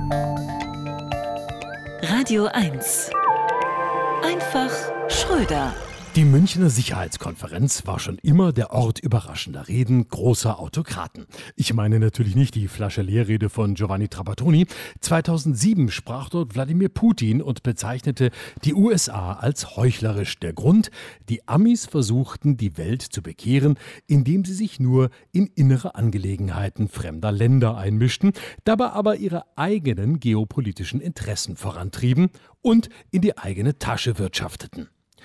Radio 1. Einfach Schröder. Die Münchner Sicherheitskonferenz war schon immer der Ort überraschender Reden großer Autokraten. Ich meine natürlich nicht die Flasche Leerrede von Giovanni Trapattoni. 2007 sprach dort Wladimir Putin und bezeichnete die USA als heuchlerisch. Der Grund: Die Amis versuchten, die Welt zu bekehren, indem sie sich nur in innere Angelegenheiten fremder Länder einmischten, dabei aber ihre eigenen geopolitischen Interessen vorantrieben und in die eigene Tasche wirtschafteten.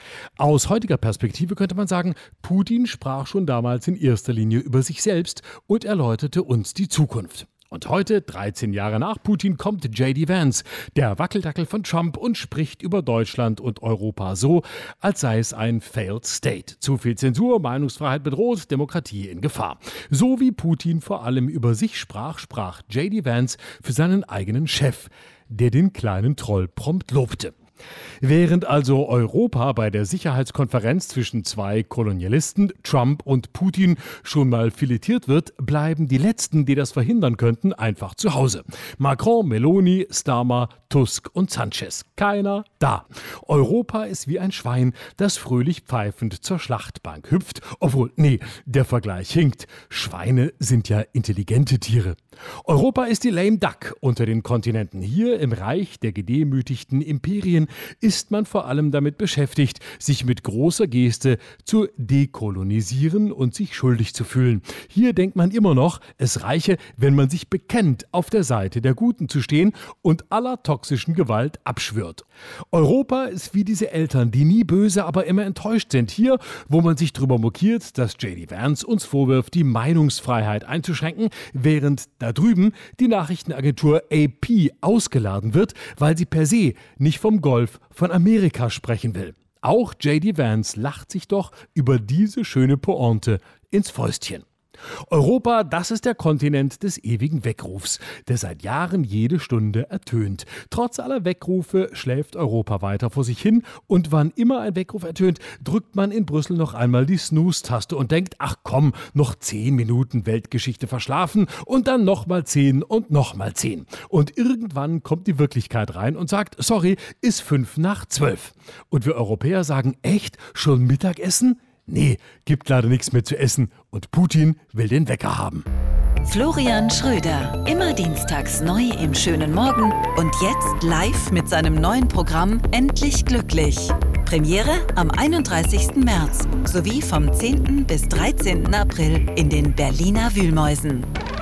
Aus heutiger Perspektive könnte man sagen, Putin sprach schon damals in erster Linie über sich selbst und erläuterte uns die Zukunft. Und heute, 13 Jahre nach Putin, kommt J.D. Vance, der Wackeldackel von Trump, und spricht über Deutschland und Europa so, als sei es ein Failed State. Zu viel Zensur, Meinungsfreiheit bedroht, Demokratie in Gefahr. So wie Putin vor allem über sich sprach, sprach J.D. Vance für seinen eigenen Chef, der den kleinen Troll prompt lobte. Während also Europa bei der Sicherheitskonferenz zwischen zwei Kolonialisten, Trump und Putin, schon mal filetiert wird, bleiben die Letzten, die das verhindern könnten, einfach zu Hause. Macron, Meloni, Starmer, Tusk und Sanchez. Keiner da. Europa ist wie ein Schwein, das fröhlich pfeifend zur Schlachtbank hüpft. Obwohl, nee, der Vergleich hinkt. Schweine sind ja intelligente Tiere. Europa ist die lame duck unter den Kontinenten. Hier im Reich der gedemütigten Imperien ist man vor allem damit beschäftigt, sich mit großer Geste zu dekolonisieren und sich schuldig zu fühlen. Hier denkt man immer noch, es reiche, wenn man sich bekennt, auf der Seite der Guten zu stehen und aller toxischen Gewalt abschwört. Europa ist wie diese Eltern, die nie böse, aber immer enttäuscht sind. Hier, wo man sich drüber mokiert, dass J.D. Vance uns vorwirft, die Meinungsfreiheit einzuschränken, während da drüben die Nachrichtenagentur AP ausgeladen wird, weil sie per se nicht vom Golf von Amerika sprechen will. Auch J.D. Vance lacht sich doch über diese schöne Pointe ins Fäustchen. Europa, das ist der Kontinent des ewigen Weckrufs, der seit Jahren jede Stunde ertönt. Trotz aller Weckrufe schläft Europa weiter vor sich hin, und wann immer ein Weckruf ertönt, drückt man in Brüssel noch einmal die Snooze-Taste und denkt, ach komm, noch 10 Minuten Weltgeschichte verschlafen und dann nochmal 10 und nochmal 10. Und irgendwann kommt die Wirklichkeit rein und sagt, sorry, ist 11:55. Und wir Europäer sagen, echt, schon Mittagessen? Nee, gibt leider nichts mehr zu essen, und Putin will den Wecker haben. Florian Schröder, immer dienstags neu im schönen Morgen und jetzt live mit seinem neuen Programm Endlich Glücklich. Premiere am 31. März sowie vom 10. bis 13. April in den Berliner Wühlmäusen.